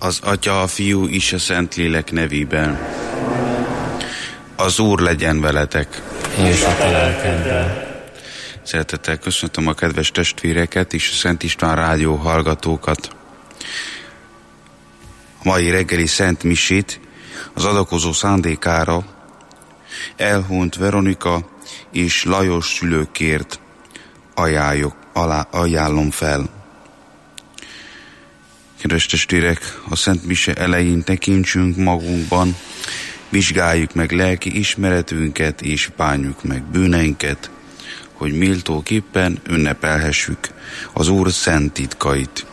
Az Atya, a Fiú és a Szentlélek nevében. Az Úr legyen veletek. És a te lelkedben. Szeretettel köszöntöm a kedves testvéreket és a Szent István rádió hallgatókat. A mai reggeli Szent Misét az adakozó szándékára elhunyt Veronika és Lajos szülőkért ajánlom fel. Kedves testvérek, a Szent Mise elején tekintsünk magunkban, vizsgáljuk meg lelki ismeretünket és bánjuk meg bűneinket, hogy méltóképpen ünnepelhessük az Úr szent titkait.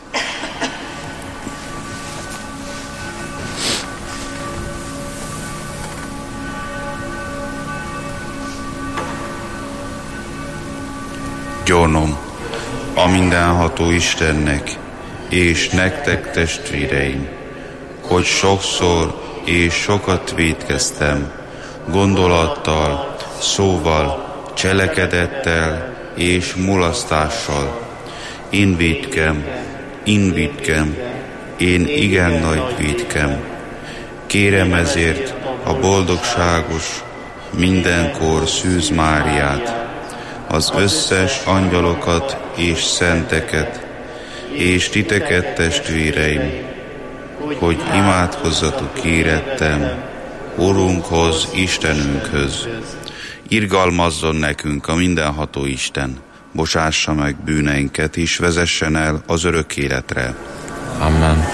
Gyónom a mindenható Istennek, és nektek, testvéreim, hogy sokszor és sokat vétkeztem, gondolattal, szóval, cselekedettel és mulasztással. Én vétkem, én igen nagy vétkem. Kérem ezért a boldogságos, mindenkor Szűz Máriát, az összes angyalokat és szenteket, és titeket, testvéreim, hogy imádkozzatok érettem Urunkhoz, Istenünkhöz. Irgalmazzon nekünk a mindenható Isten, bocsássa meg bűneinket, és vezessen el az örök életre. Amen.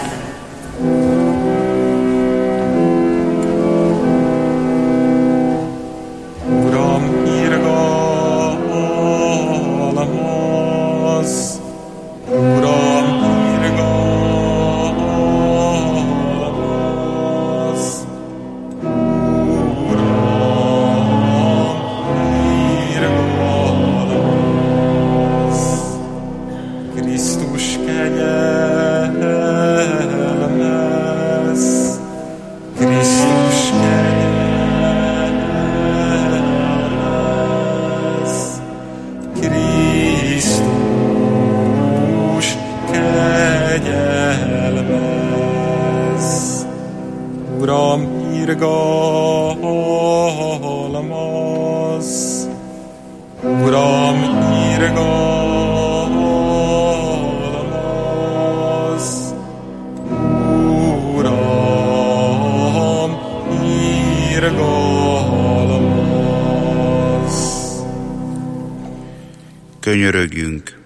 Könyörögjünk.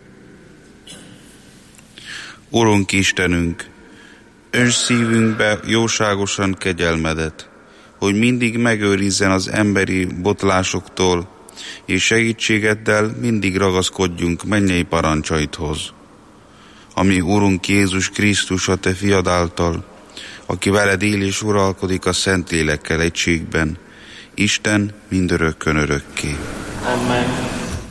Urunk Istenünk, önts szívünkbe jóságosan kegyelmedet, hogy mindig megőrizzen az emberi botlásoktól, és segítségeddel mindig ragaszkodjunk mennyei parancsaidhoz. Ami Urunk Jézus Krisztus, a te fiad által, aki veled él és uralkodik a Szentlélekkel egységben, Isten mindörökkön örökké. Amen.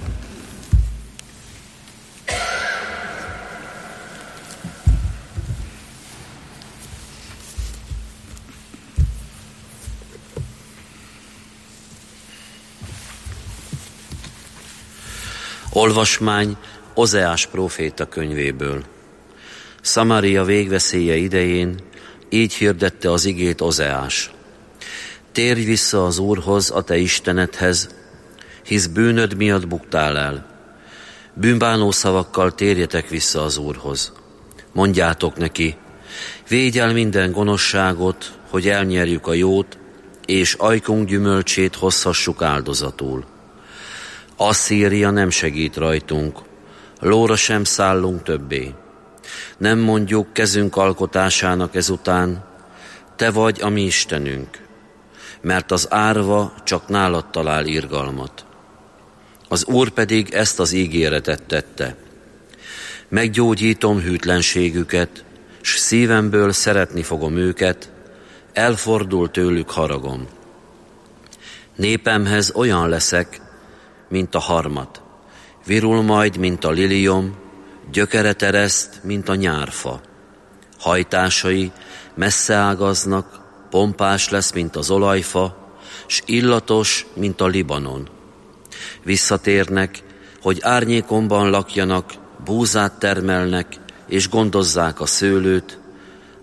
Olvasmány Ozeás próféta könyvéből. Szamária végveszélye idején így hirdette az igét Ozeás. Térj vissza az Úrhoz, a te Istenedhez, hisz bűnöd miatt buktál el. Bűnbánó szavakkal térjetek vissza az Úrhoz. Mondjátok neki, védj el minden gonoszságot, hogy elnyerjük a jót, és ajkunk gyümölcsét hozhassuk áldozatul. Asszíria nem segít rajtunk, lóra sem szállunk többé. Nem mondjuk kezünk alkotásának ezután, te vagy a mi Istenünk, mert az árva csak nálad talál irgalmat. Az Úr pedig ezt az ígéretet tette. Meggyógyítom hűtlenségüket, s szívemből szeretni fogom őket, elfordul tőlük haragom. Népemhez olyan leszek, mint a harmat, virul majd, mint a liliom, gyökere tereszt, mint a nyárfa. Hajtásai messze ágaznak, pompás lesz, mint az olajfa, s illatos, mint a Libanon. Visszatérnek, hogy árnyékomban lakjanak, búzát termelnek, és gondozzák a szőlőt,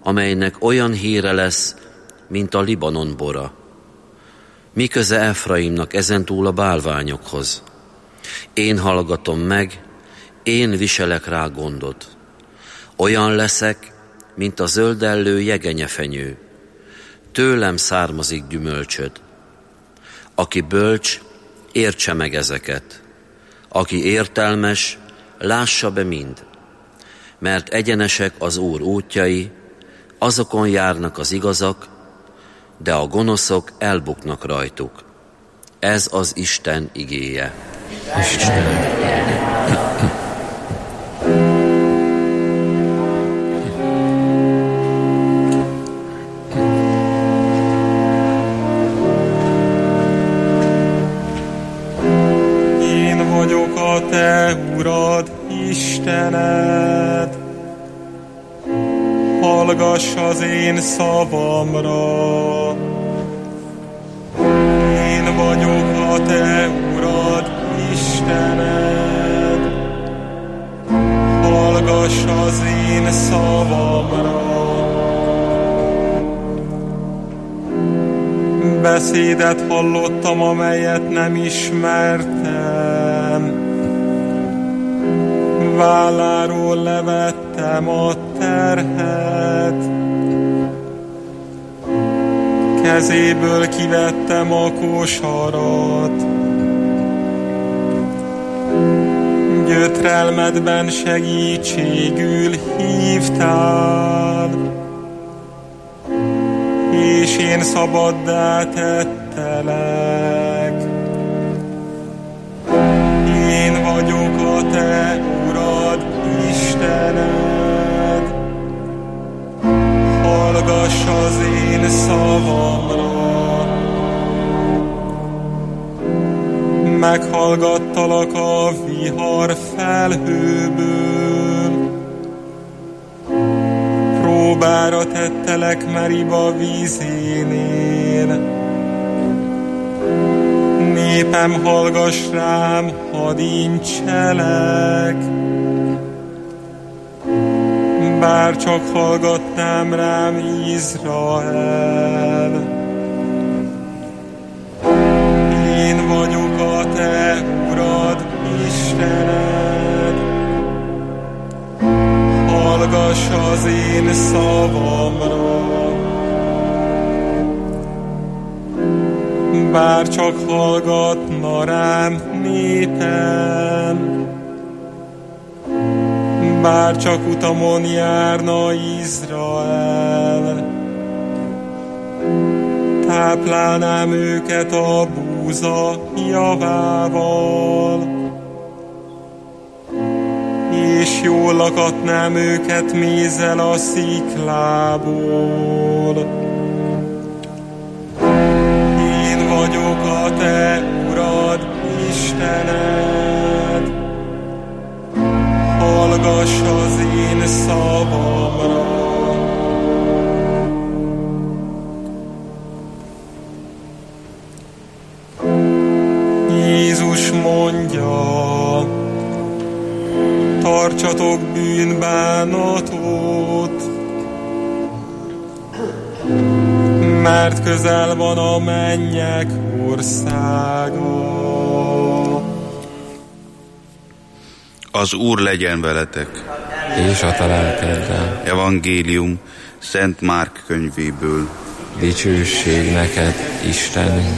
amelynek olyan híre lesz, mint a Libanon bora. Mi köze Efraimnak ezentúl a bálványokhoz? Én hallgatom meg, én viselek rá gondot. Olyan leszek, mint a zöldellő jegenyefenyő. Tőlem származik gyümölcsöd. Aki bölcs, értse meg ezeket. Aki értelmes, lássa be mind. Mert egyenesek az Úr útjai, azokon járnak az igazak, de a gonoszok elbuknak rajtuk. Ez az Isten igéje. Én vagyok a te Urad, Istened. Hallgass az én szavamra. Én vagyok a te Urad, Istened. Hallgass az én szavamra. Beszédet hallottam, amelyet nem ismertem. Válláról levettem a terhet, kezéből kivettem a kosarat. Gyötrelmedben segítségül hívtál, és én szabaddá tettelek. Én vagyok a te Urad, Istened. Hallgass az én szavamra. Meghallgattalak a vihar felhőből. Próbára tettelek Meriba vízénél. Népem, hallgass rám, hadd incselek. Bár csak hallgatnám rám, Izrael. Én vagyok a te Urad, Istened. Hallgass az én szavamra. Bár csak hallgatna rám népem, bár csak utamon járna Izrael, táplálnám őket a búza javával, és jól lakatnám őket mézzel a sziklából. Én vagyok a te Urad, Istened. Hallgass az én szavamra. Jézus mondja, tartsatok bűnbánatot, mert közel van a mennyek országa. Az Úr legyen veletek. És a te lelkeddel. Evangélium Szent Márk könyvéből. Dicsőség neked, Istenünk.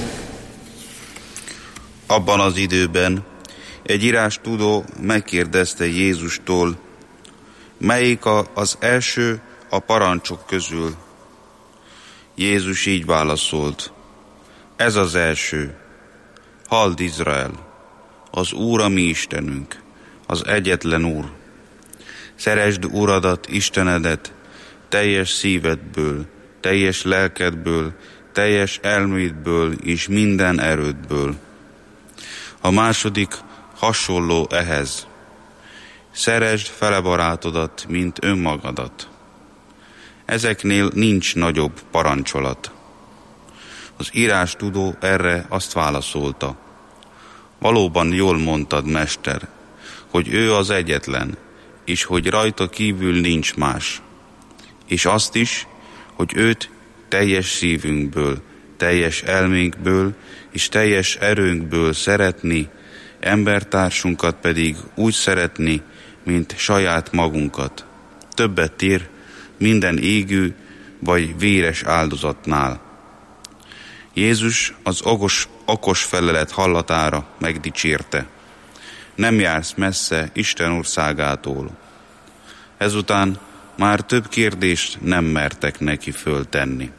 Abban az időben egy írástudó megkérdezte Jézustól, melyik az első a parancsok közül. Jézus így válaszolt, ez az első. Halld, Izrael, az Úr a mi Istenünk, az egyetlen Úr. Szeresd Uradat, Istenedet, teljes szívedből, teljes lelkedből, teljes elmédből és minden erődből. A második hasonló ehhez. Szeresd fele barátodat, mint önmagadat. Ezeknél nincs nagyobb parancsolat. Az írástudó erre azt válaszolta. Valóban jól mondtad, mester, hogy ő az egyetlen, és hogy rajta kívül nincs más. és azt is, hogy őt teljes szívünkből, teljes elménkből és teljes erőnkből szeretni, embertársunkat pedig úgy szeretni, mint saját magunkat. Többet ér minden égő vagy véres áldozatnál. Jézus az okos felelet hallatára megdicsérte: nem jársz messze Isten országától. Ezután már több kérdést nem mertek neki föltenni.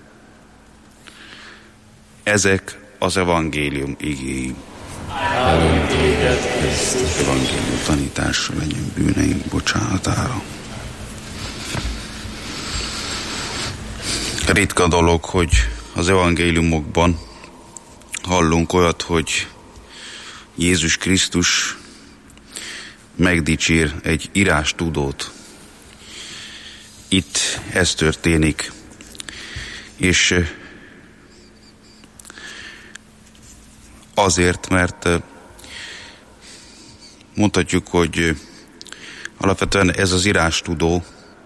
Ezek az evangélium igéi. Evangélium tanítása legyen bűneink bocsánatára. Ritka dolog, hogy az evangéliumokban hallunk olyat, hogy Jézus Krisztus megdicsér egy írástudót. Itt ez történik, és azért, mert mondhatjuk, hogy alapvetően ez az írástudó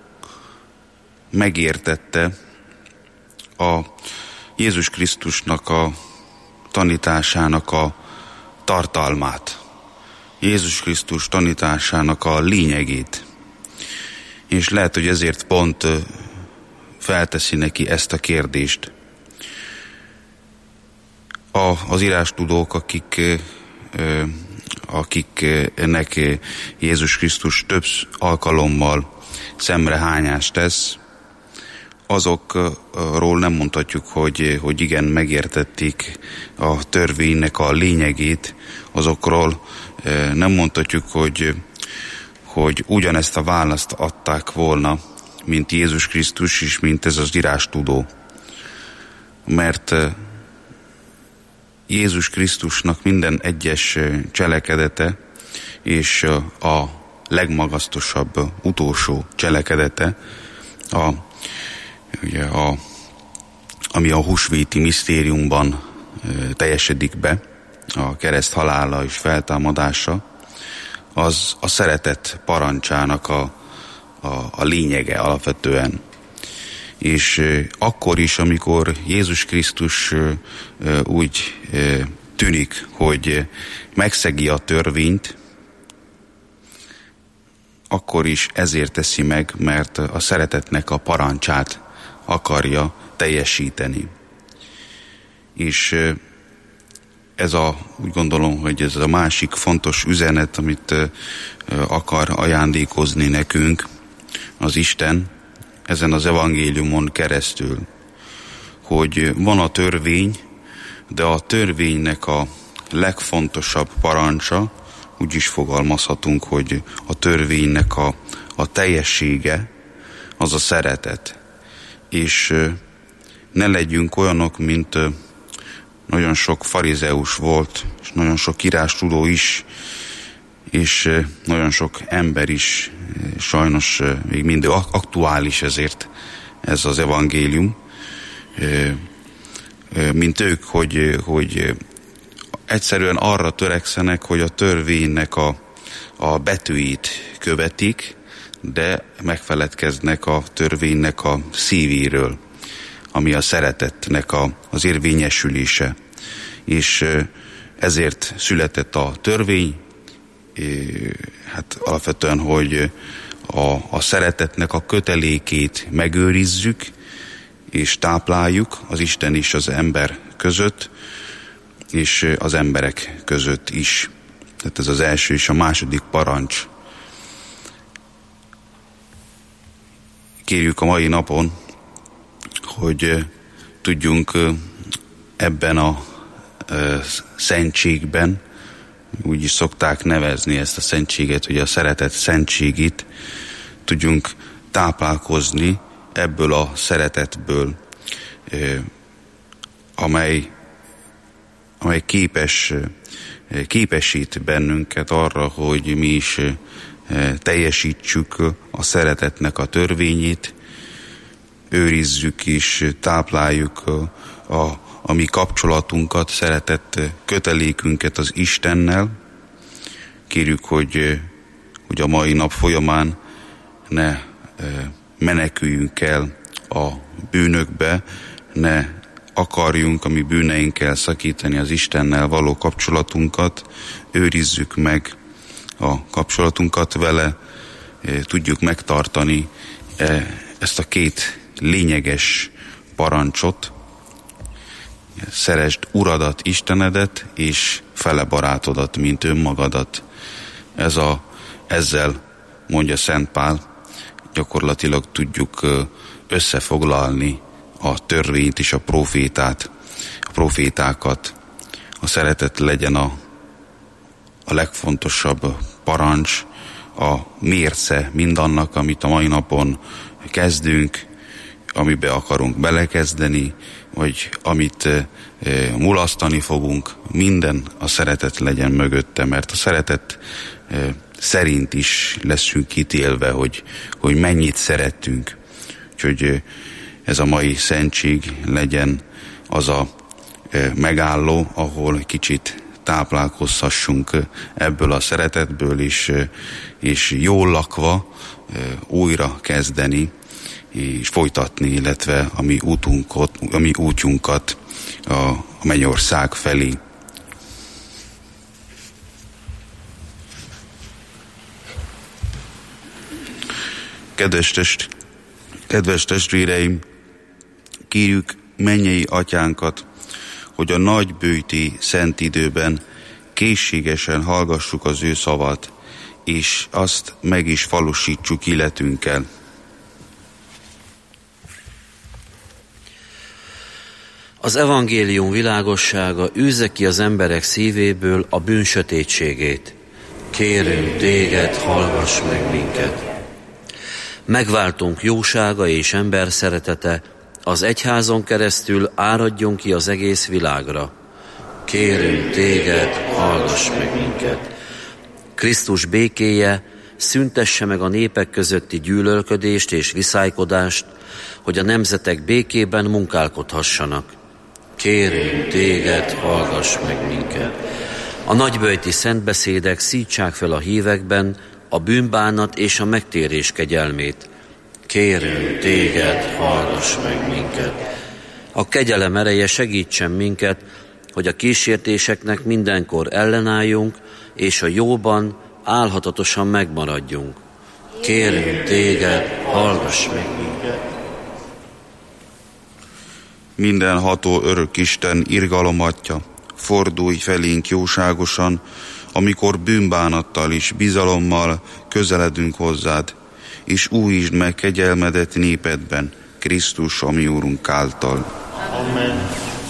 megértette a Jézus Krisztusnak a tanításának a tartalmát, Jézus Krisztus tanításának a lényegét. És lehet, hogy ezért pont felteszi neki ezt a kérdést. Az írástudók, akiknek Jézus Krisztus több alkalommal szemrehányást tesz, azokról nem mondhatjuk, hogy igen, megértették a törvénynek a lényegét, azokról nem mondhatjuk, hogy ugyanezt a választ adták volna, mint Jézus Krisztus is, mint ez az írástudó. Mert Jézus Krisztusnak minden egyes cselekedete és a legmagasztosabb utolsó cselekedete, ami a húsvéti misztériumban teljesedik be, a kereszt halála és feltámadása, az a szeretet parancsának a lényege alapvetően. És akkor is, amikor Jézus Krisztus úgy tűnik, hogy megszegi a törvényt, akkor is ezért teszi meg, mert a szeretetnek a parancsát akarja teljesíteni. És úgy gondolom, hogy ez a másik fontos üzenet, amit akar ajándékozni nekünk az Isten ezen az evangéliumon keresztül, hogy van a törvény, de a törvénynek a legfontosabb parancsa, úgy is fogalmazhatunk, hogy a törvénynek a teljessége az a szeretet. És ne legyünk olyanok, mint nagyon sok farizeus volt, és nagyon sok írástudó is, és nagyon sok ember is, sajnos még mindig aktuális ezért ez az evangélium, mint ők, hogy egyszerűen arra törekszenek, hogy a törvénynek a betűit követik, de megfeledkeznek a törvénynek a szívéről, ami a szeretetnek az érvényesülése. És ezért született a törvény, hát alapvetően, hogy a szeretetnek a kötelékét megőrizzük, és tápláljuk az Isten és az ember között, és az emberek között is. Tehát ez az első és a második parancs. Kérjük a mai napon, hogy tudjunk ebben a szentségben, úgy is szokták nevezni ezt a szentséget, hogy a szeretet szentségét, tudjunk táplálkozni ebből a szeretetből, amely képesít bennünket arra, hogy mi is teljesítsük a szeretetnek a törvényét, őrizzük és tápláljuk a mi kapcsolatunkat, szeretett kötelékünket az Istennel. Kérjük, hogy a mai nap folyamán ne meneküljünk el a bűnökbe, ne akarjunk a mi bűneinkkel szakítani az Istennel való kapcsolatunkat, őrizzük meg a kapcsolatunkat vele, tudjuk megtartani ezt a két lényeges parancsot, szeresd Uradat, Istenedet, és fele barátodat, mint önmagadat. Ezzel mondja Szent Pál, gyakorlatilag tudjuk összefoglalni a törvényt és a profétákat. A szeretet legyen a legfontosabb parancs, a mérce mindannak, amit a mai napon kezdünk, amibe akarunk belekezdeni, vagy amit mulasztani fogunk, minden a szeretet legyen mögötte, mert a szeretet szerint is leszünk kitélve, hogy mennyit szeretünk. Úgyhogy ez a mai szentség legyen az a megálló, ahol kicsit táplálkozhassunk ebből a szeretetből, és jól lakva újra kezdeni, és folytatni, illetve a mi útjunkat a mennyország felé. Kedves testvéreim, kérjük mennyei atyánkat, hogy a nagybőti szent időben készségesen hallgassuk az ő szavat, és azt meg is valósítsuk életünkkel. Az evangélium világossága űzze ki az emberek szívéből a bűn sötétségét. Kérünk téged, hallgass meg minket! Megváltunk jósága és ember szeretete az egyházon keresztül áradjon ki az egész világra. Kérünk téged, hallgass meg minket! Krisztus békéje szüntesse meg a népek közötti gyűlölködést és viszálykodást, hogy a nemzetek békében munkálkodhassanak. Kérünk téged, hallgass meg minket! A nagyböjti szentbeszédek szítsák fel a hívekben a bűnbánat és a megtérés kegyelmét. Kérünk téged, hallgass meg minket! A kegyelem ereje segítsen minket, hogy a kísértéseknek mindenkor ellenálljunk, és a jóban álhatatosan megmaradjunk. Kérünk téged, hallgass meg minket! Mindenható örök Isten, irgalom Atya, fordulj felénk jóságosan, amikor bűnbánattal és bizalommal közeledünk hozzád, és újítsd meg kegyelmedet népedben, Krisztus, a mi Úrunk által. Amen.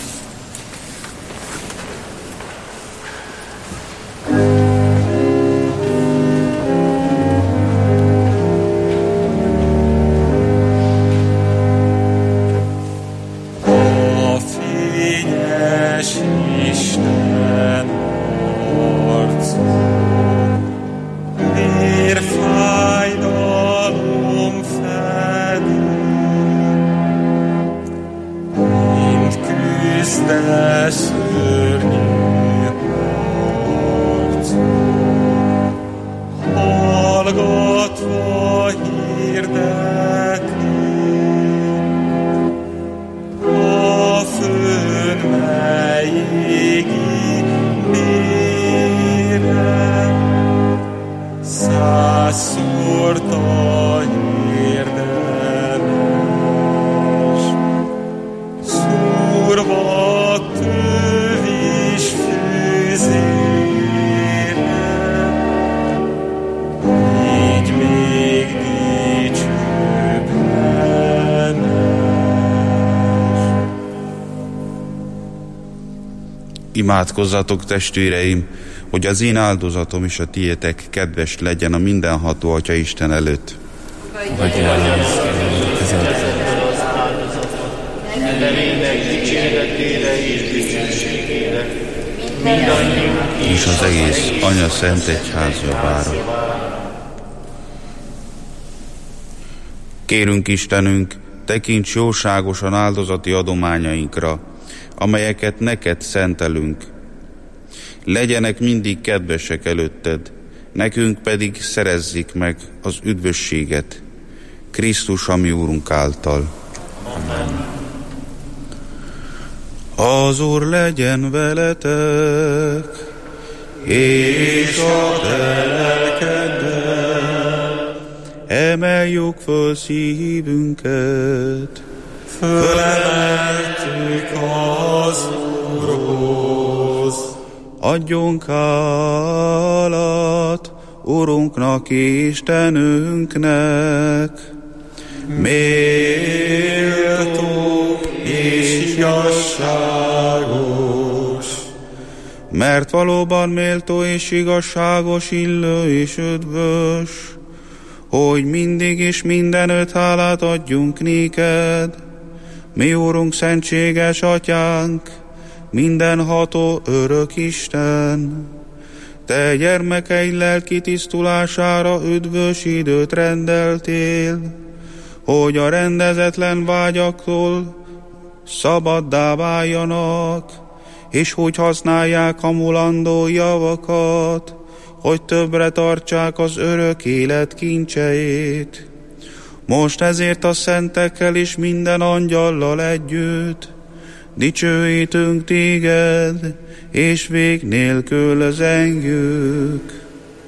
Imádkozzatok, testvéreim, hogy az én áldozatom és a tiétek kedves legyen a mindenható Atya Isten előtt. És az egész Anya Szent Egyház javára. Kérünk Istenünk, tekints jóságosan áldozati adományainkra, amelyeket neked szentelünk. Legyenek mindig kedvesek előtted, nekünk pedig szerezzék meg az üdvösséget. Krisztus, a mi Úrunk által. Amen. Az Úr legyen veletek, és a te lelkeddel. Emeljük föl szívünket, Fölemeltük az Úrhoz. adjunk hálát Urunknak, Istenünknek. Méltó és igazságos. Mert valóban méltó és igazságos, illő és ödvös, hogy mindig és mindenütt hálát adjunk néked, mi Úrunk, szentséges Atyánk, mindenható örök Isten. Te gyermekeid lelki tisztulására üdvös időt rendeltél, hogy a rendezetlen vágyaktól szabaddá váljanak, és hogy használják a mulandó javakat, hogy többre tartsák az örök élet kincseit. Most ezért a szentekkel és minden angyallal együtt dicsőítünk téged, és vég nélkül zengjük.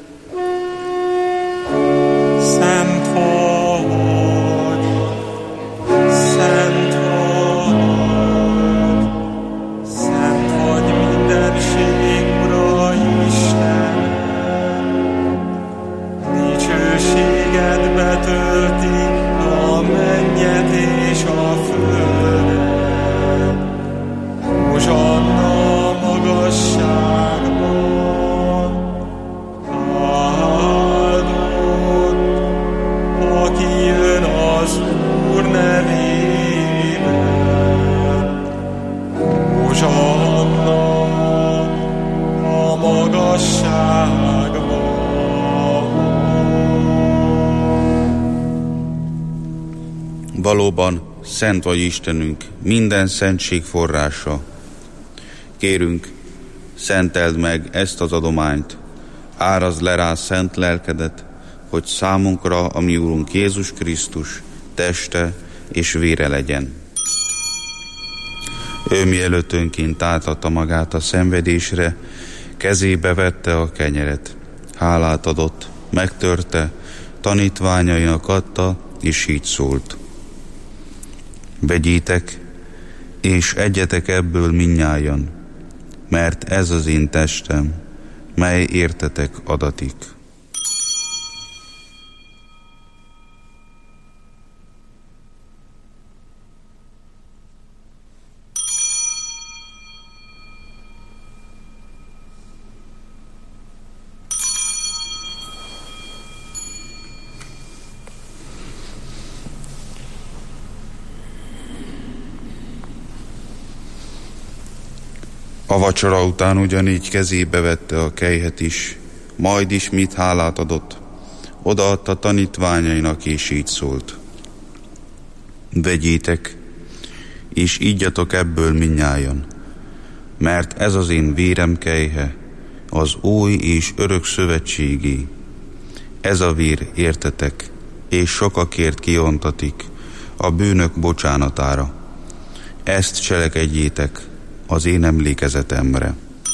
Szent vagy, szent vagy, szent vagy mindenség Ura Isten. Dicsőséged betölti a mennyet és a földet. Hozsanna magasságban, áldott, aki jön az Úr nevében. Hozsanna a magasságban. Valóban szent vagy Istenünk, minden szentség forrása. Kérünk, szenteld meg ezt az adományt, árazd le rá szent lelkedet, hogy számunkra a mi Úrunk Jézus Krisztus teste és vére legyen. Ő mielőtt önként átadta magát a szenvedésre, kezébe vette a kenyeret, hálát adott, megtörte, tanítványainak adta, és így szólt. Vegyétek, és egyetek ebből mindnyájan, mert ez az én testem, mely értetek adatik. A vacsora után ugyanígy kezébe vette a kelyhet is, majd ismét hálát adott, odaadta tanítványainak, és így szólt. Vegyétek, és ígyatok ebből mindnyájan, mert ez az én vérem kelyhe, az új és örök szövetségé. Ez a vér értetek, és sokakért kiontatik a bűnök bocsánatára. Ezt cselekedjétek az én emlékezetemre.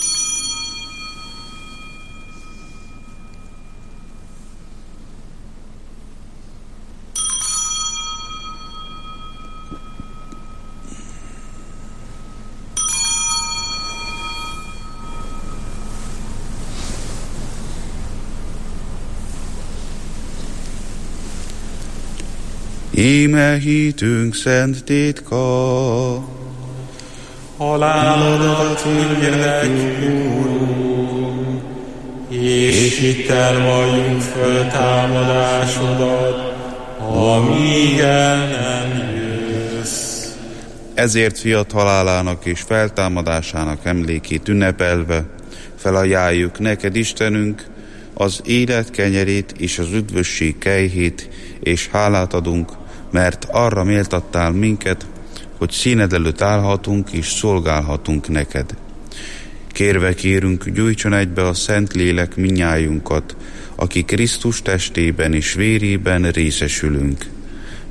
Íme hitünk szent titka, halálodat hirdetjük, Úrunk, és hittel valljuk föltámadásodat, amíg el nem jössz. Ezért fiat halálának és feltámadásának emlékét ünnepelve felajánljuk neked, Istenünk, az élet kenyerét és az üdvösség kelyhét, és hálát adunk, mert arra méltattál minket, hogy színed előtt állhatunk és szolgálhatunk neked. Kérve kérünk, gyújtson egybe a Szent Lélek minnyájunkat, aki Krisztus testében és vérében részesülünk.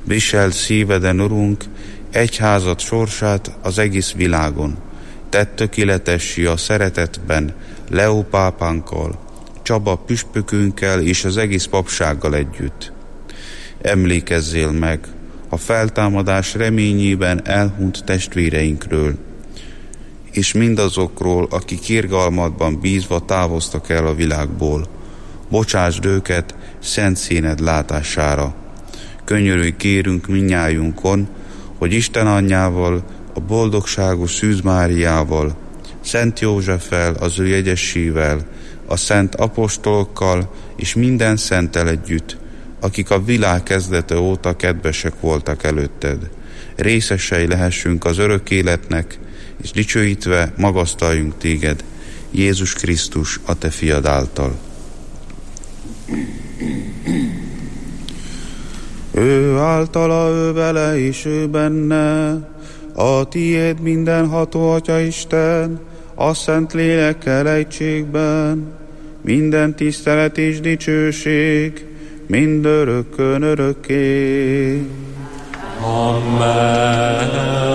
Viselt szíveden, Urunk, egyházad sorsát az egész világon. Tedd tökéletessé a szeretetben Leó pápánkkal, Csaba püspökünkkel és az egész papsággal együtt. Emlékezzél meg a feltámadás reményében elhunyt testvéreinkről, és mindazokról, akik irgalmadban bízva távoztak el a világból. Bocsásd őket szent színed látására. Könyörülj kérünk mindnyájunkon, hogy Isten anyjával, a boldogságos Szűz Máriával, Szent Józseffel, az ő jegyessével, a szent apostolokkal és minden szenttel együtt, akik a világ kezdete óta kedvesek voltak előtted. Részesei lehessünk az örök életnek, és dicsőítve magasztaljunk téged, Jézus Krisztus, a te fiad által. Ő általa, ő vele és ő benne, a tiéd mindenható Atya Isten, a Szent Lélekkel egységben, minden tisztelet és dicsőség, mindörökkön örökké. Amen.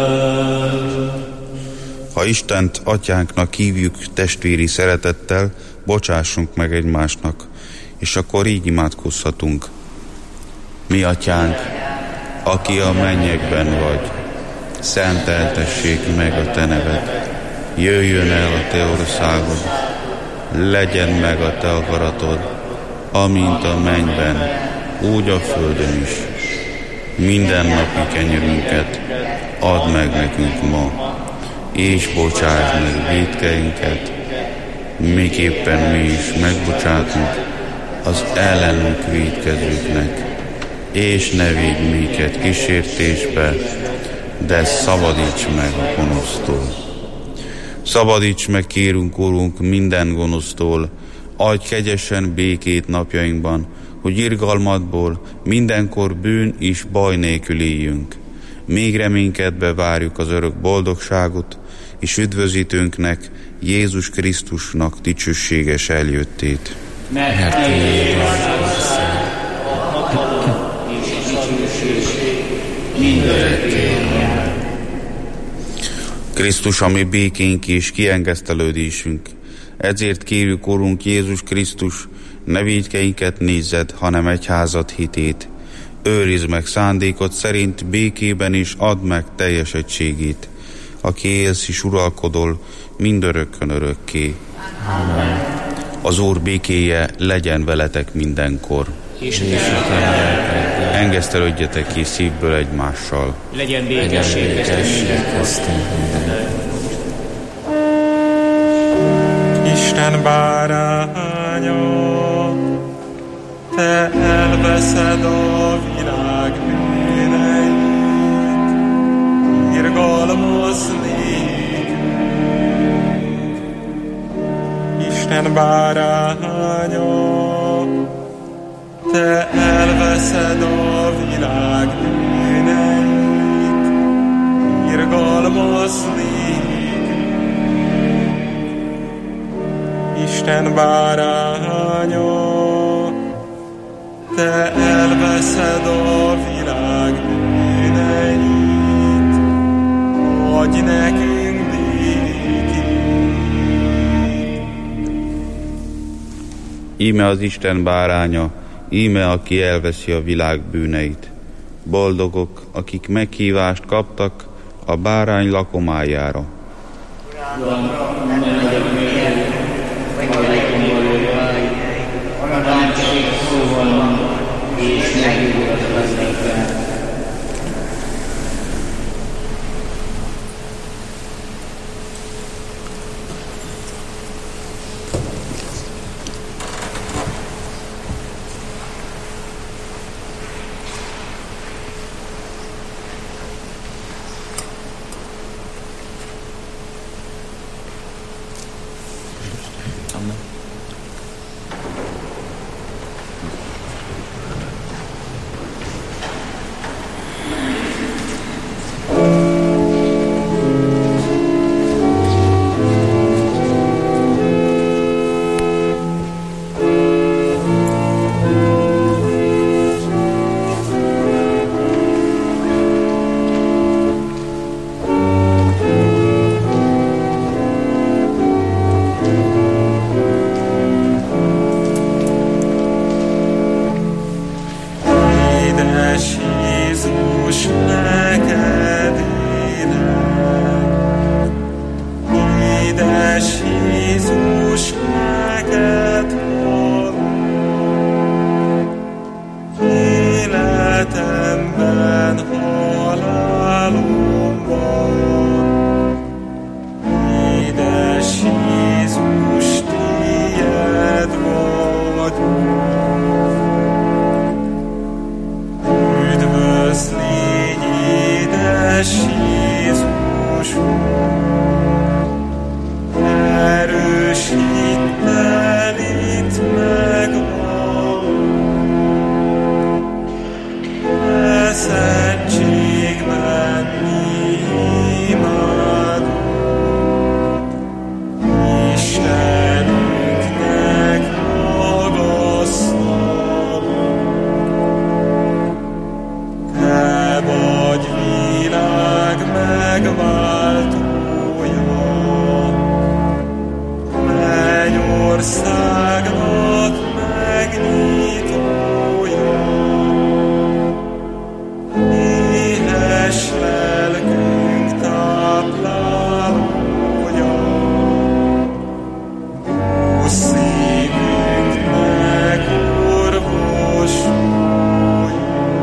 Ha Istent Atyánknak hívjuk testvéri szeretettel, bocsássunk meg egymásnak, és akkor így imádkozhatunk. Mi Atyánk, aki a mennyekben vagy, szenteltessék meg a te neved. Jöjjön el a te országod, legyen meg a te akaratod, amint a mennyben, úgy a földön is. Minden napi kenyerünket add meg nekünk ma, és bocsásd meg vétkeinket, miképpen mi is megbocsátunk az ellenünk vétkezőknek, és ne védj minket kísértésbe, de szabadíts meg a gonosztól. Szabadíts meg, kérünk, Urunk, minden gonosztól, adj kegyesen békét napjainkban, hogy irgalmadból mindenkor bűn és baj nélkül éljünk. Még reménykedve várjuk az örök boldogságot, és üdvözítőnknek, Jézus Krisztusnak dicsőséges eljöttét. Mert Téd Krisztus, ami békénk és kiengesztelődésünk. Ezért kérjük, Urunk Jézus Krisztus, ne vétkeinket nézzed, hanem egyházad hitét. Őrizd meg szándékod szerint békében, és add meg teljes egységét, aki élsz és uralkodol mindörökkön örökké. Amen. Az Úr békéje legyen veletek mindenkor. És a te lelkeddel. Engesztelődjetek ki szívből egymással. Legyen békesség köztünk minden. Isten báránya, te elveszed a világ bűneit, irgalmazz nékünk. Isten báránya, te elveszed a világ bűneit, irgalmazz nékünk. Isten báránya, te elveszed a világ bűneit, adj nekünk békét. Íme az Isten báránya, íme aki elveszi a világ bűneit. Boldogok, akik meghívást kaptak a bárány lakomájára. Jézus, neked élek. Édes Jézus, neked halok. Életemben, halálomban. Édes Jézus, tiéd vagyok. Üdvözl, légy, édes Jézus, erős hittel itt megvan. E szentségben mi imádunk, Istenünknek magasztalunk. Te vagy világ megváltója, mennyországnak megnyitója. Éhes lelkünk táplálója, ó szívünknek orvosolja.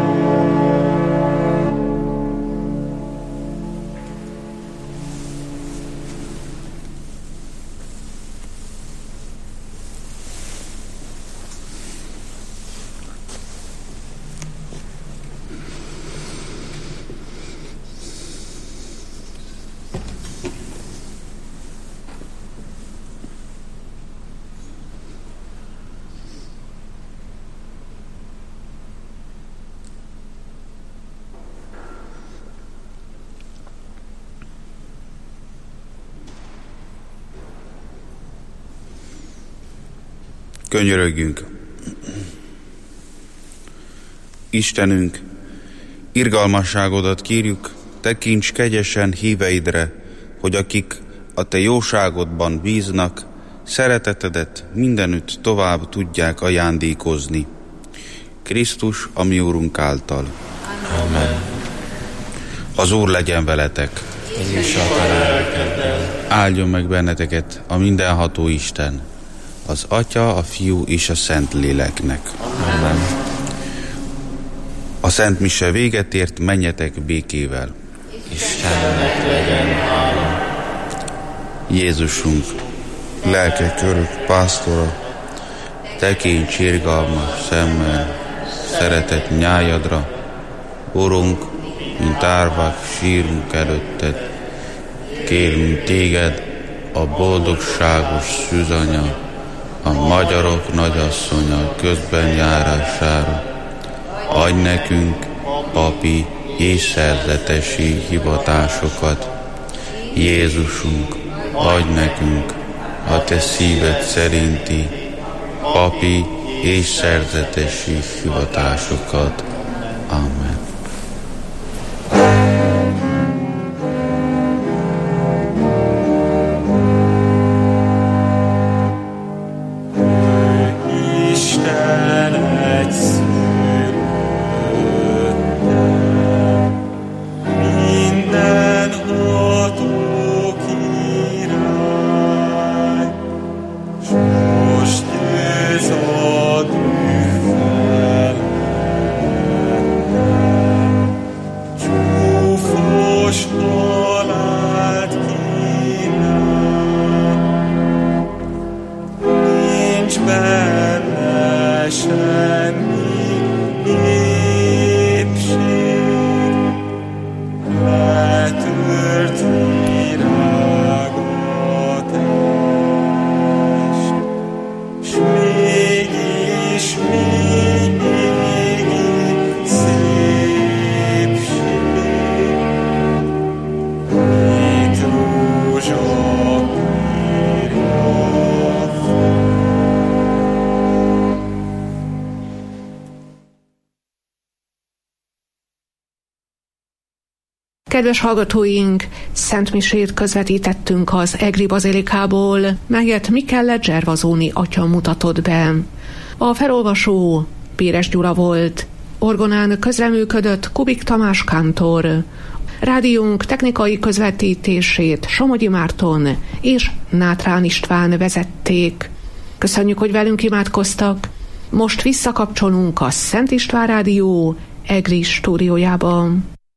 Könyörögjünk! Istenünk, irgalmasságodat kérjük, tekints kegyesen híveidre, hogy akik a te jóságodban bíznak, szeretetedet mindenütt tovább tudják ajándékozni. Krisztus, a mi Úrunk által. Amen. Az Úr legyen veletek. És a te lelkeddel. Áldjon meg benneteket a mindenható Isten, az Atya, a Fiú és a Szent Léleknek. Amen. A Szent Mise véget ért, menjetek békével. Istennek legyen hála. Jézusunk, lelke körök pásztora, tekints irgalmas szemmel, szeretett nyájadra, Urunk, mint árvák sírunk előtted, kérünk téged, a boldogságos szűzanya, a magyarok nagyasszonya közben járására. Adj nekünk papi és szerzetesi hivatásokat. Jézusunk, adj nekünk a te szíved szerinti papi és szerzetesi hivatásokat. Amen. Kedves hallgatóink, Szent Misét közvetítettünk az Egri Bazilikából, melyet Michele Gervasoni atya mutatott be. A felolvasó Péres Gyula volt, orgonán közreműködött Kubik Tamás kántor. Rádiónk technikai közvetítését Somogyi Márton és Nátrán István vezették. Köszönjük, hogy velünk imádkoztak. Most visszakapcsolunk a Szent István Rádió Egri stúdiójába.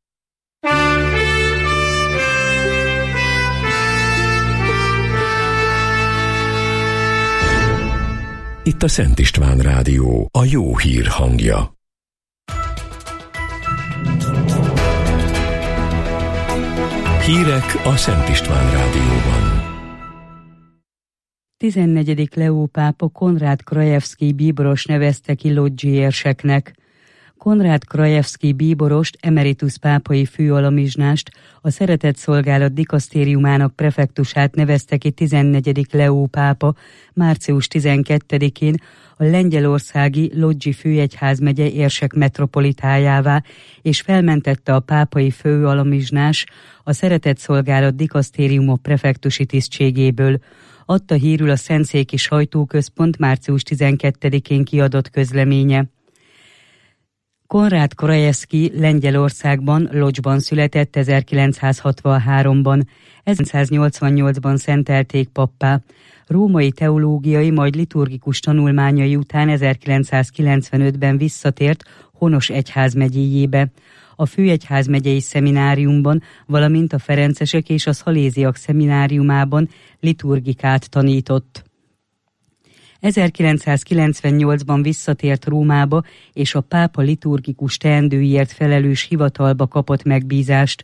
Itt a Szent István Rádió, a jó hír hangja. Hírek a Szent István Rádióban. 14. Leó pápa Konrád Krajewski bíboros nevezte ki lodzsi érseknek. Konrád Krajewski bíborost, emeritus pápai főalamizsnást, a Szeretetszolgálat dikasztériumának prefektusát nevezte ki 14. Leó pápa március 12-én a lengyelországi Lodzsi főegyházmegye érsek metropolitájává, és felmentette a pápai főalamizsnás a Szeretetszolgálat dikasztériuma prefektusi tisztségéből. Adta hírül a Szentszéki Sajtóközpont március 12-én kiadott közleménye. Konrád Krajewski Lengyelországban, Lodzsban született 1963-ban, 1988-ban szentelték pappá. Római teológiai, majd liturgikus tanulmányai után 1995-ben visszatért Honos egyházmegyéjébe. A főegyházmegyei szemináriumban, valamint a ferencesek és a szaléziak szemináriumában liturgikát tanított. 1998-ban visszatért Rómába, és a pápa liturgikus teendőiért felelős hivatalba kapott megbízást.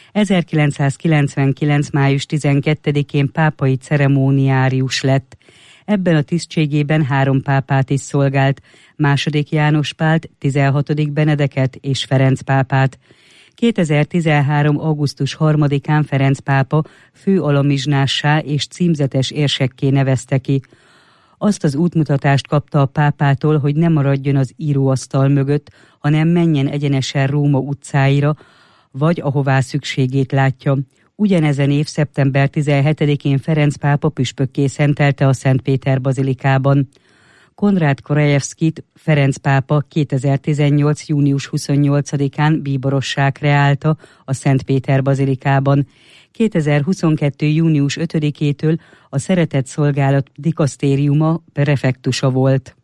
1999. május 12-én pápai ceremóniárius lett. Ebben a tisztségében 3 pápát is szolgált, II. János Pált, 16. Benedeket és Ferenc pápát. 2013. augusztus 3-án Ferenc pápa főalamizsnássá és címzetes érsekké nevezte ki. Azt az útmutatást kapta a pápától, hogy ne maradjon az íróasztal mögött, hanem menjen egyenesen Róma utcáira, vagy ahová szükségét látja. Ugyanezen év szeptember 17-én Ferenc pápa püspökké szentelte a Szent Péter bazilikában. Konrád Krajewskit Ferenc pápa 2018. június 28-án bíborossá kreálta a Szent Péter bazilikában. 2022. június 5-től a Szeretetszolgálat dikasztériuma prefektusa volt.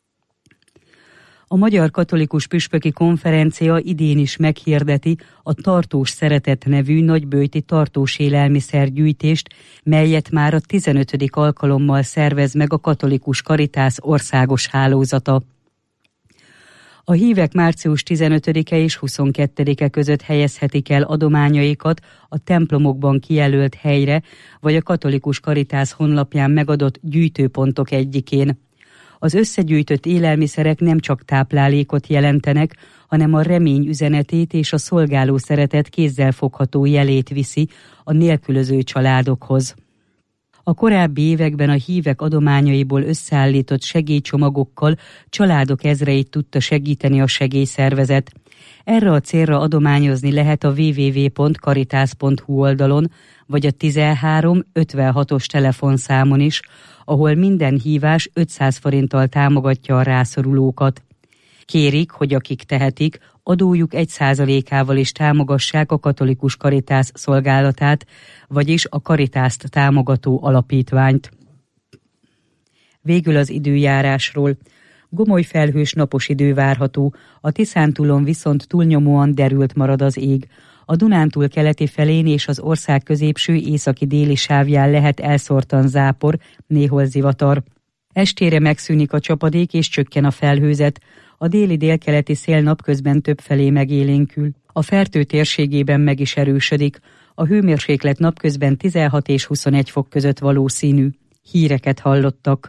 A Magyar Katolikus Püspöki Konferencia idén is meghirdeti a Tartós Szeretet nevű nagyböjti tartós élelmiszergyűjtést, melyet már a 15. alkalommal szervez meg a Katolikus Karitász országos hálózata. A hívek március 15-e és 22-e között helyezhetik el adományaikat a templomokban kijelölt helyre, vagy a Katolikus Karitász honlapján megadott gyűjtőpontok egyikén. Az összegyűjtött élelmiszerek nem csak táplálékot jelentenek, hanem a remény üzenetét és a szolgáló szeretet kézzelfogható jelét viszi a nélkülöző családokhoz. A korábbi években a hívek adományaiból összeállított segélycsomagokkal családok ezreit tudta segíteni a segélyszervezet. Erre a célra adományozni lehet a www.karitász.hu oldalon, vagy a 13 56-os telefonszámon is, ahol minden hívás 500 forinttal támogatja a rászorulókat. Kérik, hogy akik tehetik, adójuk 1%-ával is támogassák a Katolikus Karitász szolgálatát, vagyis a Karitászt támogató alapítványt. Végül az időjárásról. Gomoly felhős napos idő várható, a Tiszántúlon viszont túlnyomóan derült marad az ég. A Dunántúl keleti felén és az ország középső északi déli sávján lehet elszórtan zápor, néhol zivatar. Estére megszűnik a csapadék és csökken a felhőzet. A déli délkeleti szél napközben többfelé megélénkül. A Fertő térségében meg is erősödik. A hőmérséklet napközben 16 és 21 fok között valószínű. Híreket hallottak.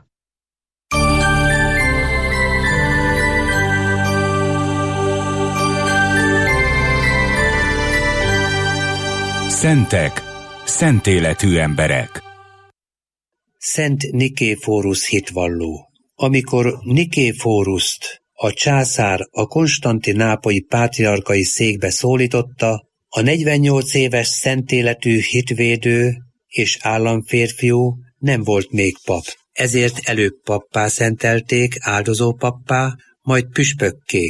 Szentek, szent életű emberek. Szent Niképhorus hitvalló. Amikor Niképhorust a császár a konstantinápolyi pátriarkai székbe szólította, a 48 éves szentéletű hitvédő és államférfiú nem volt még pap. Ezért előbb pappá szentelték, áldozó pappá, majd püspökké.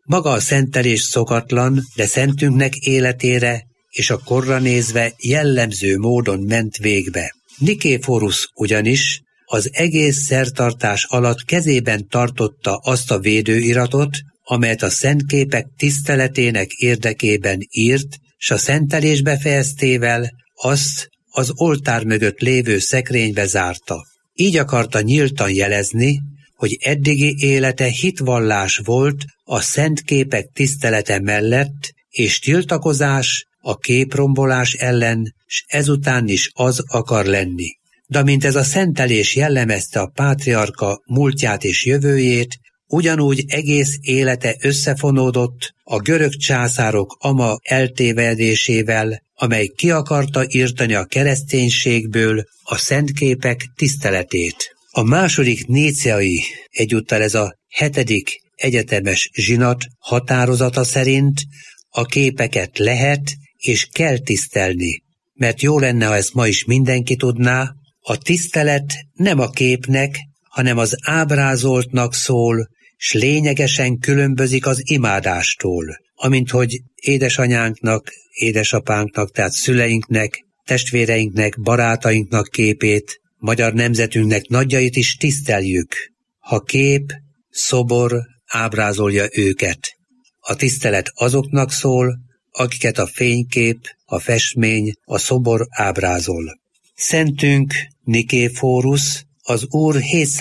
Maga a szentelés szokatlan, de szentünknek életére és a korra nézve jellemző módon ment végbe. Niképhorus ugyanis az egész szertartás alatt kezében tartotta azt a védőiratot, amelyet a szentképek tiszteletének érdekében írt, s a szentelésbe fejeztével azt az oltár mögött lévő szekrénybe zárta. Így akarta nyíltan jelezni, hogy eddigi élete hitvallás volt a szentképek tisztelete mellett, és tiltakozás a képrombolás ellen, s ezután is az akar lenni. De mint ez a szentelés jellemezte a pátriarka múltját és jövőjét, ugyanúgy egész élete összefonódott a görög császárok ama eltévedésével, amely ki akarta írtani a kereszténységből a szentképek tiszteletét. A második níceai, egyúttal ez a 7. egyetemes zsinat határozata szerint a képeket lehet és kell tisztelni, mert jó lenne, ha ezt ma is mindenki tudná, a tisztelet nem a képnek, hanem az ábrázoltnak szól, s lényegesen különbözik az imádástól, amint hogy édesanyánknak, édesapánknak, tehát szüleinknek, testvéreinknek, barátainknak képét, magyar nemzetünknek nagyjait is tiszteljük, ha kép, szobor ábrázolja őket. A tisztelet azoknak szól, akiket a fénykép, a festmény, a szobor ábrázol. Szentünk Niképhorus az Úr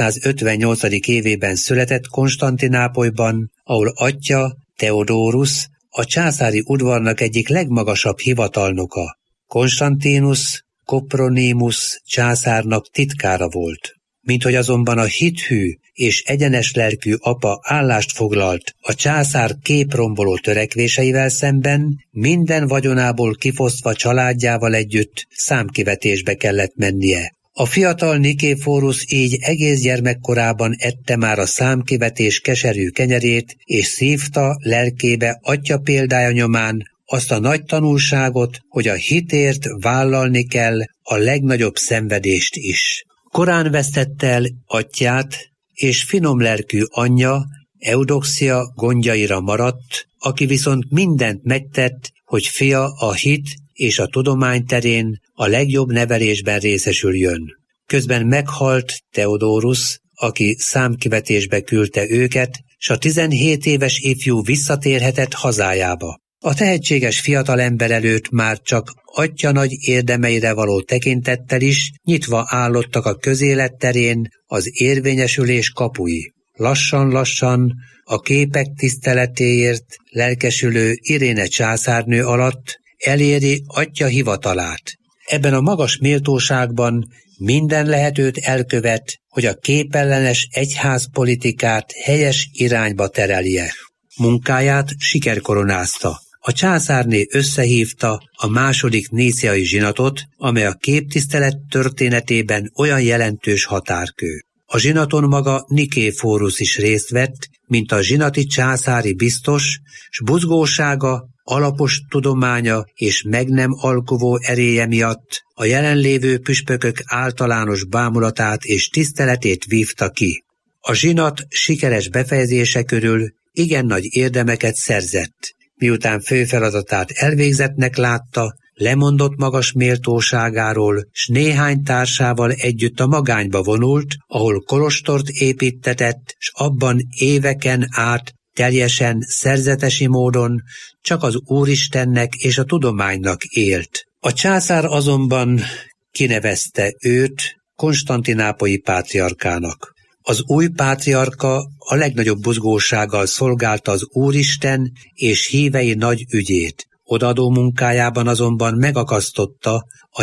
758. évében született Konstantinápolyban, ahol atyja Theodorus a császári udvarnak egyik legmagasabb hivatalnoka. Konstantinus Copronymus császárnak titkára volt. Minthogy azonban a hithű és egyenes lelkű apa állást foglalt a császár képromboló törekvéseivel szemben, minden vagyonából kifosztva családjával együtt számkivetésbe kellett mennie. A fiatal Niképhorus így egész gyermekkorában ette már a számkivetés keserű kenyerét, és szívta lelkébe atya példája nyomán azt a nagy tanulságot, hogy a hitért vállalni kell a legnagyobb szenvedést is. Korán vesztette el atyját, és finomlelkű anyja Eudoxia gondjaira maradt, aki viszont mindent megtett, hogy fia a hit és a tudomány terén a legjobb nevelésben részesüljön. Közben meghalt Theodorus, aki számkivetésbe küldte őket, s a 17 éves ifjú visszatérhetett hazájába. A tehetséges fiatalember előtt már csak atya nagy érdemeire való tekintettel is nyitva állottak a közélet terén az érvényesülés kapui. Lassan-lassan a képek tiszteletéért lelkesülő Iréne császárnő alatt eléri atya hivatalát. Ebben a magas méltóságban minden lehetőt elkövet, hogy a képellenes egyházpolitikát helyes irányba terelje. Munkáját sikerkoronázta. A császárné összehívta a második níceai zsinatot, amely a képtisztelet történetében olyan jelentős határkő. A zsinaton maga Niképhorus is részt vett, mint a zsinati császári biztos, s buzgósága, alapos tudománya és meg nem alkuvó eréje miatt a jelenlévő püspökök általános bámulatát és tiszteletét vívta ki. A zsinat sikeres befejezése körül igen nagy érdemeket szerzett. Miután fő feladatát elvégzettnek látta, lemondott magas méltóságáról, s néhány társával együtt a magányba vonult, ahol kolostort építtetett, s abban éveken át teljesen szerzetesi módon csak az Úristennek és a tudománynak élt. A császár azonban kinevezte őt konstantinápolyi pátriarkának. Az új pátriarka a legnagyobb buzgósággal szolgálta az Úristen és hívei nagy ügyét. Odaadó munkájában azonban megakasztotta a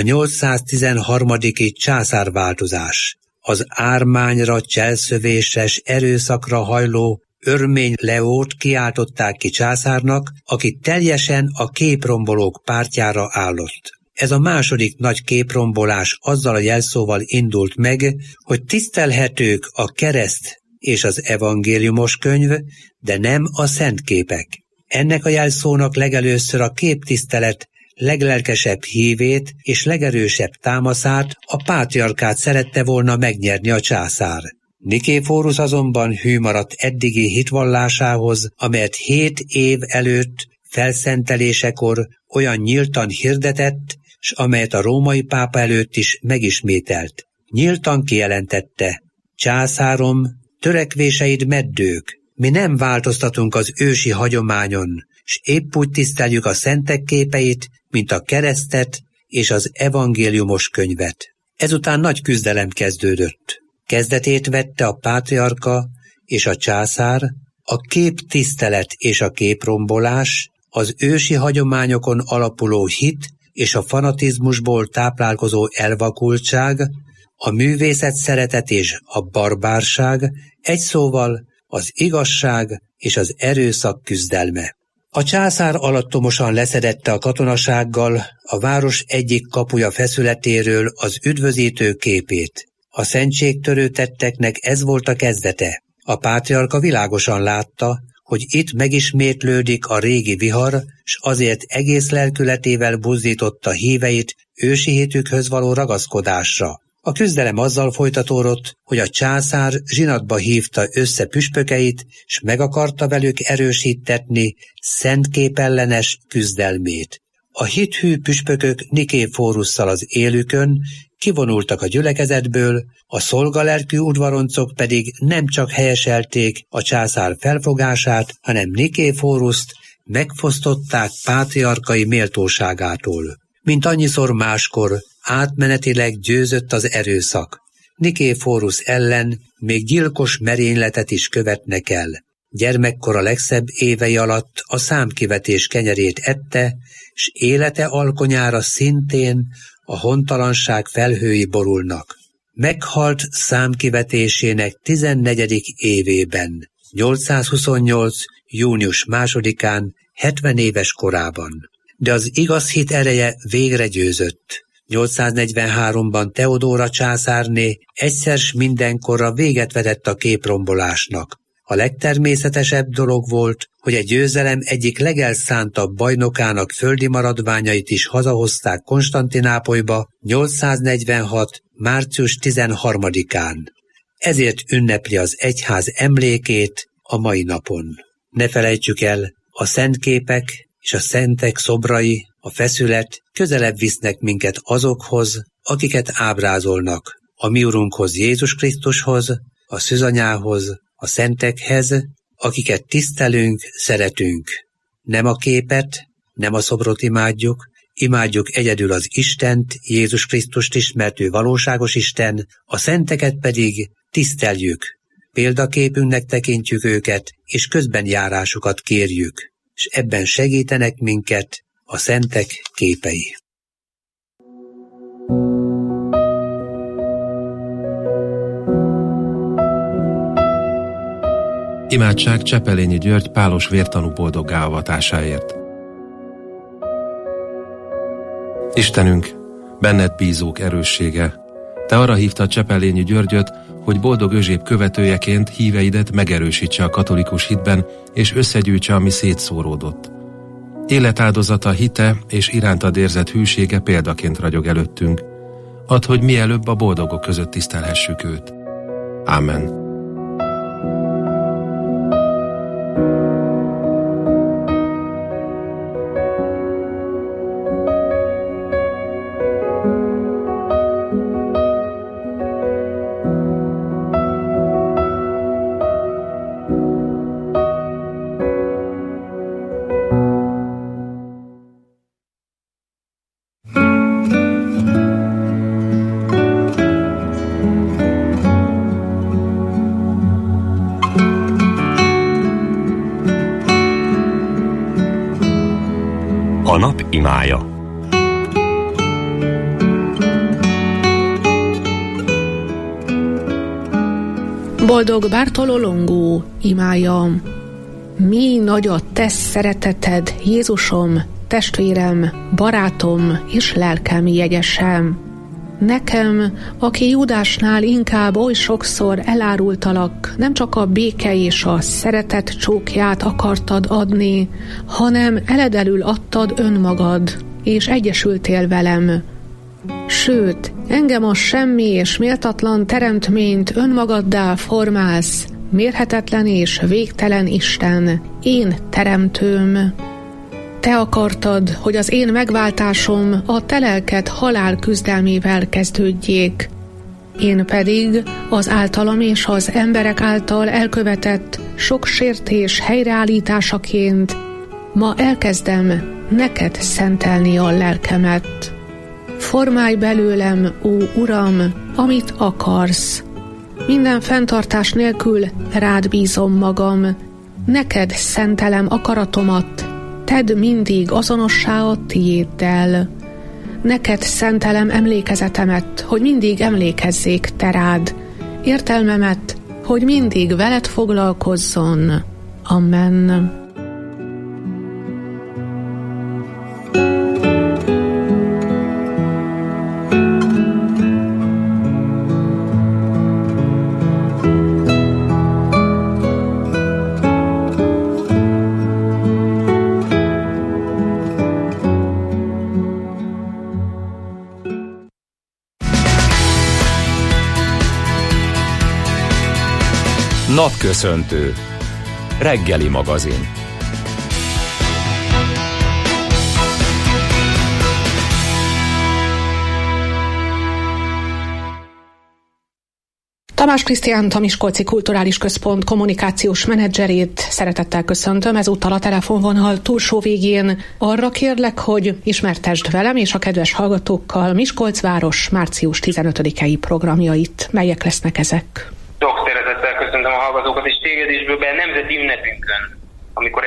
813. császárváltozás. Az ármányra, cselszövéses, erőszakra hajló Örmény Leót kiáltották ki császárnak, aki teljesen a képrombolók pártjára állott. Ez a második nagy képrombolás azzal a jelszóval indult meg, hogy tisztelhetők a kereszt és az evangéliumos könyv, de nem a szentképek. Ennek a jelszónak legelőször a képtisztelet leglelkesebb hívét és legerősebb támaszát, a pátriarkát szerette volna megnyerni a császár. Niképhorus azonban hű maradt eddigi hitvallásához, amelyet 7 év előtt felszentelésekor olyan nyíltan hirdetett, s amelyet a római pápa előtt is megismételt. Nyíltan kijelentette: császárom, törekvéseid meddők, mi nem változtatunk az ősi hagyományon, s épp úgy tiszteljük a szentek képeit, mint a keresztet és az evangéliumos könyvet. Ezután nagy küzdelem kezdődött. Kezdetét vette a pátriarka és a császár, a képtisztelet és a képrombolás, az ősi hagyományokon alapuló hit és a fanatizmusból táplálkozó elvakultság, a művészet szeretet és a barbárság, egy szóval az igazság és az erőszak küzdelme. A császár alattomosan leszedette a katonasággal a város egyik kapuja feszületéről az üdvözítő képét. A szentségtörő tetteknek ez volt a kezdete. A pátriarka világosan látta, hogy itt megismétlődik a régi vihar, s azért egész lelkületével buzdította híveit ősi hitükhöz való ragaszkodásra. A küzdelem azzal folytatódott, hogy a császár zsinatba hívta össze püspökeit, s meg akarta velük erősítetni szentképellenes küzdelmét. A hithű püspökök Niképhorusszal az élükön kivonultak a gyülekezetből, a szolgalelkű udvaroncok pedig nem csak helyeselték a császár felfogását, hanem Niképhoruszt megfosztották pátriarkai méltóságától. Mint annyiszor máskor, átmenetileg győzött az erőszak. Niképhorus ellen még gyilkos merényletet is követnek el. Gyermekkora legszebb évei alatt a számkivetés kenyerét ette, s élete alkonyára szintén a hontalanság felhői borulnak. Meghalt számkivetésének 14. évében, 828. június 2-án, 70 éves korában. De az igaz hit ereje végre győzött. 843-ban Teodóra császárné egyszer s mindenkorra véget vetett a képrombolásnak. A legtermészetesebb dolog volt, hogy egy győzelem egyik legelszántabb bajnokának földi maradványait is hazahozták Konstantinápolyba 846. március 13-án. Ezért ünnepli az egyház emlékét a mai napon. Ne felejtsük el, a szentképek és a szentek szobrai, a feszület közelebb visznek minket azokhoz, akiket ábrázolnak, a mi Urunkhoz, Jézus Krisztushoz, a szűzanyához, a szentekhez, akiket tisztelünk, szeretünk. Nem a képet, nem a szobrot imádjuk egyedül az Istent, Jézus Krisztust ismertő valóságos Isten, a szenteket pedig tiszteljük. Példaképünknek tekintjük őket, és közben járásukat kérjük, és ebben segítenek minket a szentek képei. Imádság Csepelényi György pálos vértanú boldoggá avatásáért. Istenünk, benned bízók erőssége, te arra hívtad Csepelényi Györgyöt, hogy boldog Özséb követőjeként híveidet megerősítse a katolikus hitben, és összegyűjtse, ami szétszóródott. Életáldozata, hite és irántad érzett hűsége példaként ragyog előttünk. Add, hogy mielőbb a boldogok között tisztelhessük őt. Ámen. A nap imája. Boldog Bartolo Longo imája. Mi nagy a te szereteted, Jézusom, testvérem, barátom és lelkem jegyesem. Nekem, aki Júdásnál inkább oly sokszor elárultalak, nem csak a béke és a szeretet csókját akartad adni, hanem eledelül adtad önmagad, és egyesültél velem. Sőt, engem a semmi és méltatlan teremtményt önmagaddá formálsz, mérhetetlen és végtelen Isten, én teremtőm. Te akartad, hogy az én megváltásom a te lelked halál küzdelmével kezdődjék. Én pedig az általam és az emberek által elkövetett sok sértés helyreállításaként ma elkezdem neked szentelni a lelkemet. Formálj belőlem, ó Uram, amit akarsz. Minden fenntartás nélkül rád bízom magam. Neked szentelem akaratomat, tedd mindig azonossá a tiéddel. Neked szentelem emlékezetemet, hogy mindig emlékezzék te rád. Értelmemet, hogy mindig veled foglalkozzon. Amen. Napköszöntő. Reggeli magazin. Tamás Krisztiánt, a Miskolci Kulturális Központ kommunikációs menedzserét szeretettel köszöntöm, ezúttal a telefonvonal túlsó végén. Arra kérlek, hogy ismertesd velem és a kedves hallgatókkal Miskolc város március 15-i programjait. Melyek lesznek ezek? Sok szeretettel köszöntöm a hallgatókat, és téged is bőven nemzeti ünnepünkön, amikor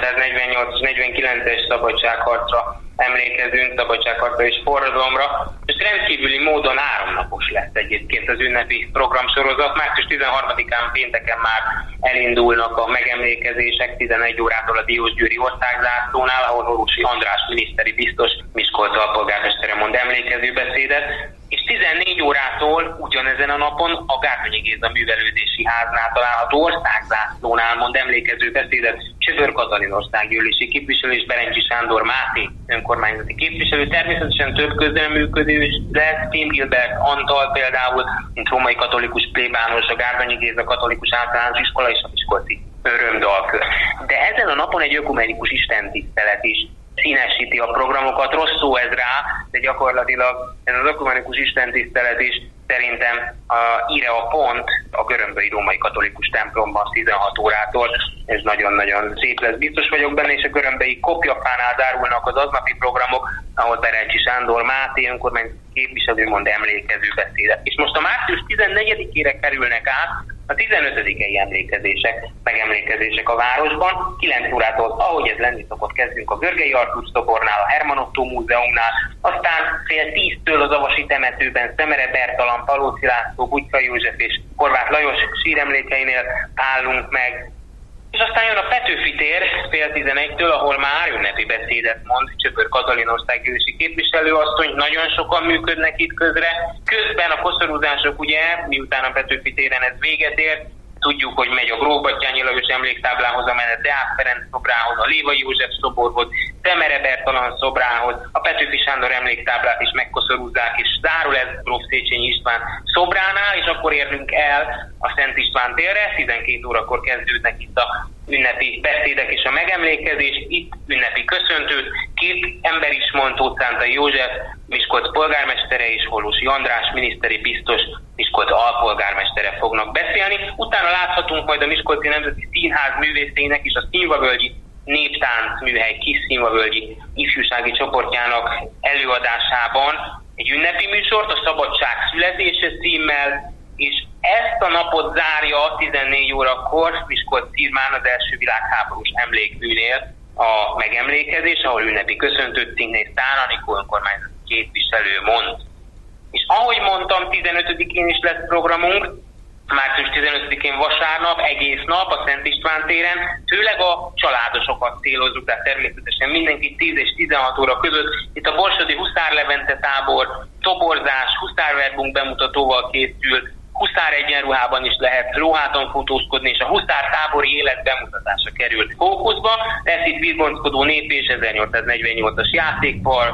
1848 és 49-es szabadságharcra emlékezünk, szabadságharcra és forradalomra, és rendkívüli módon 3 napos lesz egyébként az ünnepi programsorozat. Március 13-án pénteken már elindulnak a megemlékezések 11 órától a Diósgyőri országzászlónál, ahol Horusi András miniszteri biztos, Miskolc alpolgármestere mond emlékező beszédet, és 14 órától ugyanezen a napon a Gárdonyi Géza művelődési háznál található országzászlónál mond emlékező beszédet Csöbör Katalin országgyűlési képviselő és Berencsi Sándor Máté önkormányzati képviselő. Természetesen több közreműködés lesz, Tim Gilbert Antal például, mint római katolikus plébános, a Gárdonyi Géza katolikus általános iskola és a Miskolci örömdalkör. De ezen a napon egy ökumenikus istentisztelet is színesíti a programokat. Rossz szó ez rá, de gyakorlatilag ez az ökumenikus istentisztelet is szerintem íre a pont a görömböi római katolikus templomban 16 órától. Ez nagyon-nagyon szép lesz, biztos vagyok benne, és a görömböi kopjafánál zárulnak az aznapi programok, ahol Berencsi Sándor Máté önkormányzati képviselő mond emlékező beszédet. És most a március 14-ére kerülnek át a 15-i megemlékezések a városban. 9 órától, ahogy ez lenni szokott, kezdünk a Görgei Artúr szobornál, a Herman Ottó múzeumnál, aztán fél 10-től az Avasi temetőben Szemere Bertalan, Palóci László, Bugyka József és Horváth Lajos síremlékeinél állunk meg. És aztán jön a Petőfi tér fél 11-től, ahol már ünnepi beszédet mond Csöbör Katalin országgyűlési képviselőasszony, nagyon sokan működnek itt közre. Közben a koszorúzások, ugye, miután a Petőfi téren ez véget ért, tudjuk, hogy megy a Gróf-Batthyány Lajos emléktáblához, a menet Deák Ferenc szobrához, a Lévai József szoborhoz, Szemere Bertalan szobrához, a Petőfi Sándor emléktáblát is megkoszorúzzák, és zárul ez Gróf Széchenyi István szobránál, és akkor érünk el a Szent István térre. 12 órakor kezdődnek itt a ünnepi beszédek és a megemlékezés. Itt ünnepi köszöntőt 2 ember is mond, Tóth Szántai József, Miskolc polgármestere, és Horusi András miniszteri biztos, Miskolc alpolgármestere fognak beszélni. Utána láthatunk majd a Miskolci Nemzeti Színház művészeinek is a Színvavölgyi Néptánc műhely kis színvavölgyi ifjúsági csoportjának előadásában egy ünnepi műsort, a Szabadság születése címmel, és ezt a napot zárja 14 órakor Miskolc-Szirmán az első világháborús emlékműnél a megemlékezés, ahol ünnepi köszöntőt Színnész Tán Anikó önkormányzati képviselő mond. És ahogy mondtam, 15-én is lesz programunk, március 15-én vasárnap, egész nap a Szent István téren, főleg a családosokat célozzuk, tehát természetesen mindenki 10 és 16 óra között. Itt a Borsodi Huszár Levente tábor, toborzás, huszárverbunk bemutatóval készül, huszár egyenruhában is lehet lóháton fotózkodni, és a huszár tábori élet bemutatása kerül fókuszba. Lesz itt virgonckodó nép és 1848-as játékpark,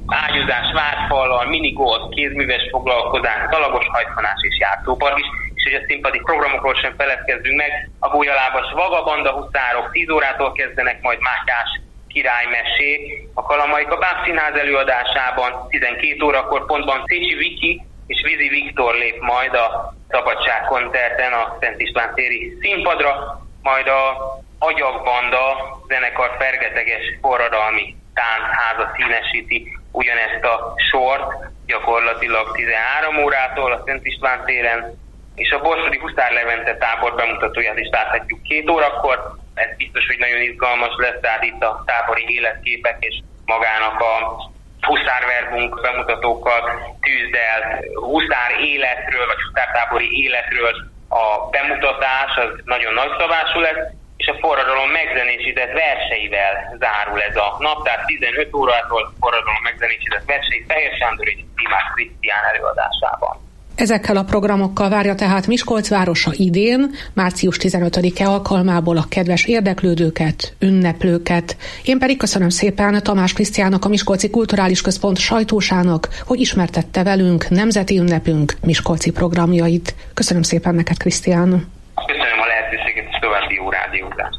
ágyúzás, várfallal, minigolf, kézműves foglalkozás, szalagos hajtszanás és játszópark is, és hogy a színpadi programokról sem feledkezzünk meg, a Gólyalábas Vagabanda huszárok 10 órától kezdenek, majd Mátyás királymesé. A Kalamaika Bábszínház előadásában 12 órakor pontban Szécsi Viki és Vizi Viktor lép majd a Szabadságkoncerten a Szent István téri színpadra, majd a Agyagbanda zenekar fergeteges forradalmi táncháza színesíti ugyanezt a sort, gyakorlatilag 13 órától a Szent István téren, és a Borsodi Huszár Levente tábor bemutatóját is láthatjuk 2 órakor. Ez biztos, hogy nagyon izgalmas lesz, tehát itt a tábori életképek és magának a huszárverbunk bemutatókkal tűzd el huszár életről, vagy huszártábori életről a bemutatás, az nagyon nagyszabású lesz, és a forradalom megzenésített verseivel zárul ez a nap, tehát 15 órától forradalom megzenésített versei Fehér Sándor és Tímás Krisztián előadásában. Ezekkel a programokkal várja tehát Miskolc városa idén, március 15-e alkalmából a kedves érdeklődőket, ünneplőket. Én pedig köszönöm szépen Tamás Krisztiánnak, a Miskolci Kulturális Központ sajtósának, hogy ismertette velünk nemzeti ünnepünk miskolci programjait. Köszönöm szépen neked, Krisztián! Köszönöm a lehetőséget, és további jó rádiózást!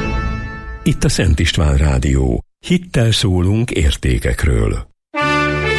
Itt a Szent István Rádió. Hittel szólunk értékekről.